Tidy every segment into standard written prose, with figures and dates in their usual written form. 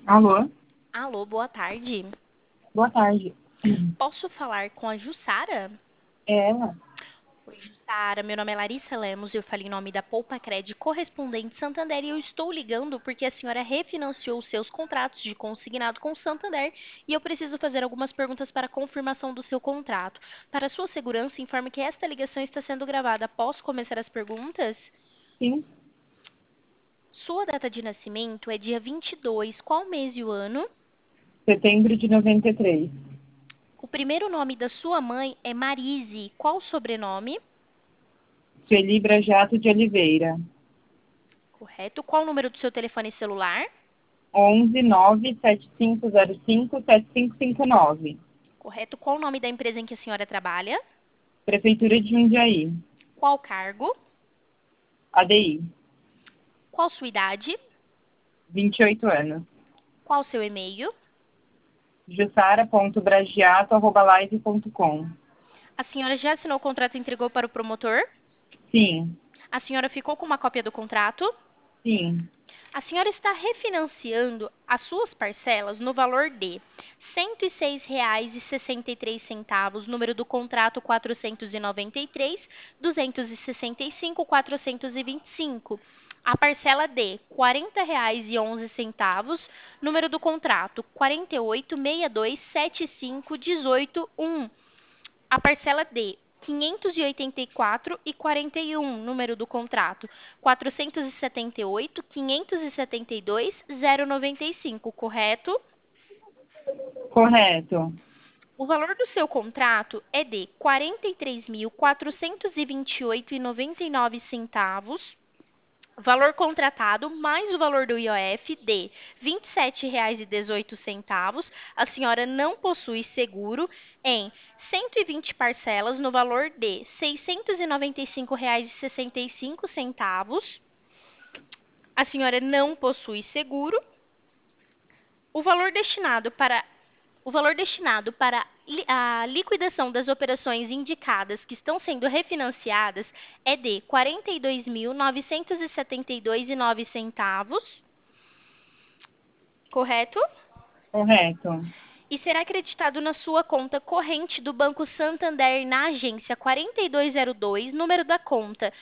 Alô? Alô, boa tarde. Boa tarde. Posso falar com a Jussara? É ela? Oi, Jussara. Meu nome é Larissa Lemos. Eu falei em nome da Poupa Cred Correspondente Santander e eu estou ligando porque a senhora refinanciou os seus contratos de consignado com o Santander e eu preciso fazer algumas perguntas para confirmação do seu contrato. Para sua segurança, informe que esta ligação está sendo gravada. Posso começar as perguntas? Sim. Sua data de nascimento é dia 22. Qual mês e o ano? Setembro de 93. O primeiro nome da sua mãe é Marise. Qual o sobrenome? Sueli Brajato de Oliveira. Correto. Qual o número do seu telefone celular? 11 97505 7559. Correto. Qual o nome da empresa em que a senhora trabalha? Prefeitura de Jundiaí. Qual cargo? ADI. Qual sua idade? 28 anos. Qual seu e-mail? jussara.bragiato@live.com. A senhora já assinou o contrato e entregou para o promotor? Sim. A senhora ficou com uma cópia do contrato? Sim. A senhora está refinanciando as suas parcelas no valor de R$ 106,63, número do contrato 493.265.425. A parcela de R$ 40,11, número do contrato 48.6275.18.1. A parcela de 584,41, número do contrato 478.572.095, correto? Correto. O valor do seu contrato é de R$ 43.428,99, valor contratado mais o valor do IOF de R$ 27,18. A senhora não possui seguro em 120 parcelas no valor de R$ 695,65. A senhora não possui seguro. O valor destinado para a liquidação das operações indicadas que estão sendo refinanciadas é de R$ 42.972,09, correto? Correto. E será acreditado na sua conta corrente do Banco Santander na agência 4202, número da conta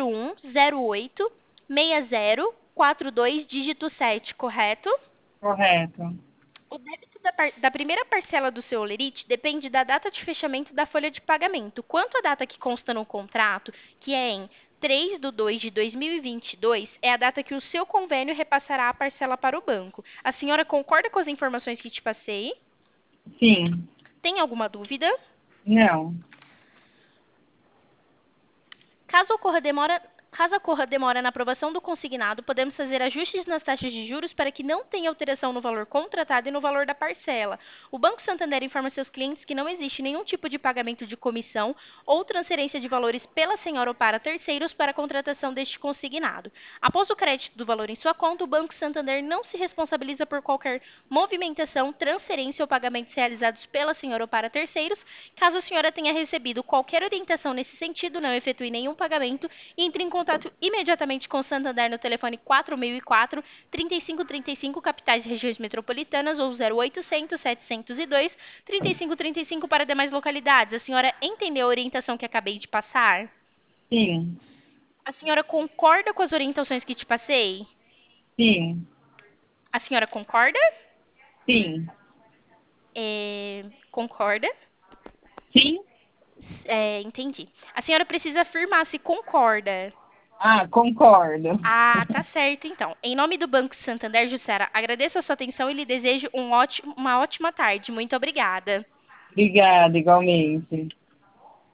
01086042, dígito 7, correto? Correto. O débito da primeira parcela do seu holerite depende da data de fechamento da folha de pagamento. Quanto à data que consta no contrato, que é em 3/2 de 2022, é a data que o seu convênio repassará a parcela para o banco. A senhora concorda com as informações que te passei? Sim. Tem alguma dúvida? Não. Caso ocorra demora na aprovação do consignado, podemos fazer ajustes nas taxas de juros para que não tenha alteração no valor contratado e no valor da parcela. O Banco Santander informa seus clientes que não existe nenhum tipo de pagamento de comissão ou transferência de valores pela senhora ou para terceiros para a contratação deste consignado. Após o crédito do valor em sua conta, o Banco Santander não se responsabiliza por qualquer movimentação, transferência ou pagamentos realizados pela senhora ou para terceiros. Caso a senhora tenha recebido qualquer orientação nesse sentido, não efetue nenhum pagamento e entre em contato imediatamente com o Santander no telefone 4004 3535, capitais e regiões metropolitanas, ou 0800 702 3535 para demais localidades. A senhora entendeu a orientação que acabei de passar? Sim. A senhora concorda com as orientações que te passei? Sim. A senhora concorda? Sim. Concorda? Sim. Entendi. A senhora precisa afirmar se concorda. Ah, concordo. Ah, tá certo, então. Em nome do Banco Santander, Jussara, agradeço a sua atenção e lhe desejo uma ótima tarde. Muito obrigada. Obrigada, igualmente.